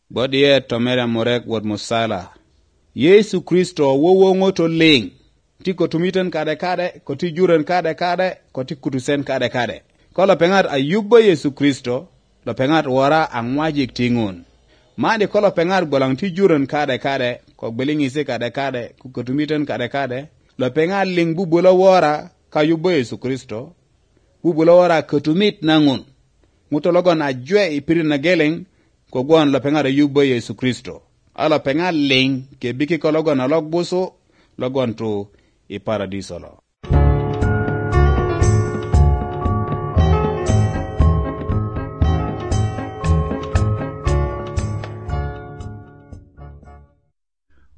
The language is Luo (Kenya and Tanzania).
Bodie tomera morek wod musala. Yesu Kristo wowongo to ling. Ti kotumiten kade ko ti juren kade ko ti kutusen kade. Ko lo pengat ayubo Yesu Kristo, lo pengat wara angwajik tingun. Madi ko lo pengat bolang ti juren kade ko belingise kade ko kotumiten kade. Lo pengat ling bubula wara ka yubo Yesu Kristo. Bubula wara kotumit nangun. Muto logon ajwe ipiri na geleng ko gwan lo pengat ayubo Yesu Kristo. Ala pengat ling ke biki ko logon alog buso logon to i paradiso lo.